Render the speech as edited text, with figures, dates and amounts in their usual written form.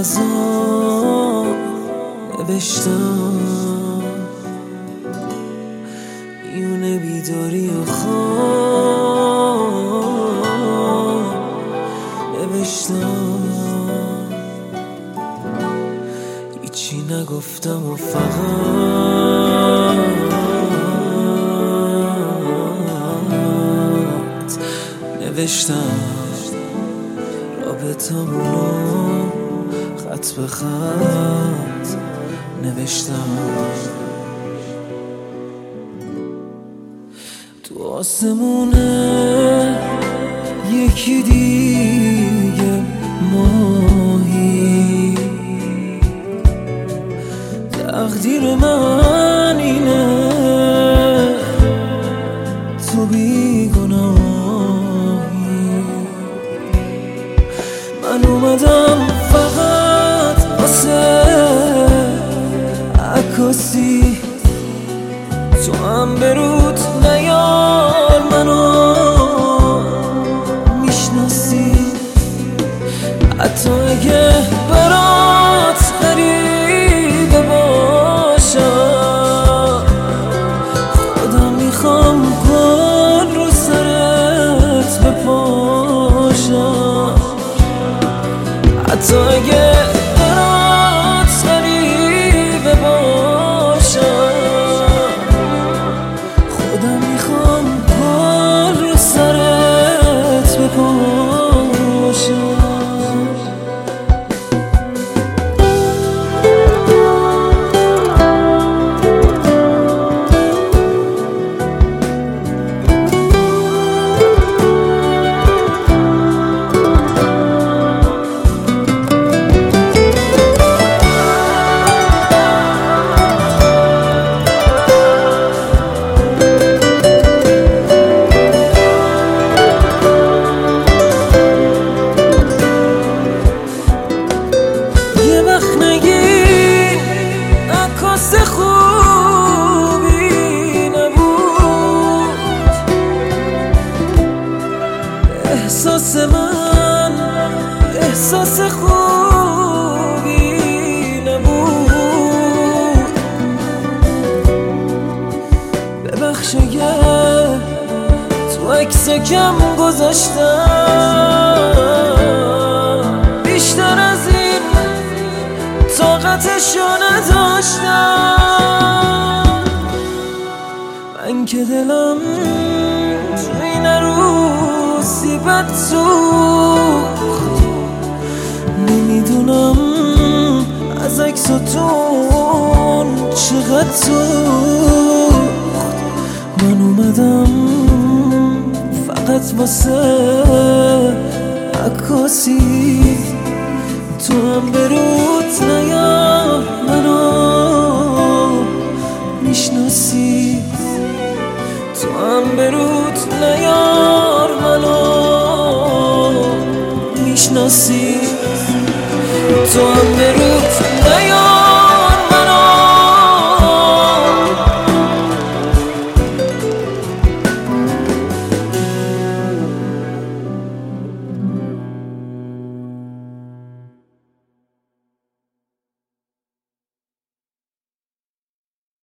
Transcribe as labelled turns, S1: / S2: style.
S1: غذا نوشتم، میونه بیداری و خواب نوشتم، هیچی نگفتم و فقط نوشتم رابطمونو خط به خط نوشتم. تو آسمونه یکی دیگه ماهی، تقدیر من اینه تو بیگناهی. من اومدم فقط واسه عکاسی، تو هم برود نیار منو میشناسی، حتی اگه برات غریبه باشم، خودم میخوام گل رو سرت بپاشم، حتی اگه برات غریبه باشم، خودم میخوام گل رو سرت بپاشم. خوبی نبود احساس من، احساس خوبی نبود. ببخش اگه تو عکس کم گذاشتم، بیشتر از این طاقتشو نداشتم. من که دلم تو این روزی بد سوخت، نمیدونم از عکساتون چقدر سوخت. من اومدم فقط واسه عکاسی، تو هم برود نیار منو میشناسی، تو هم برود نیار منو میشناسی.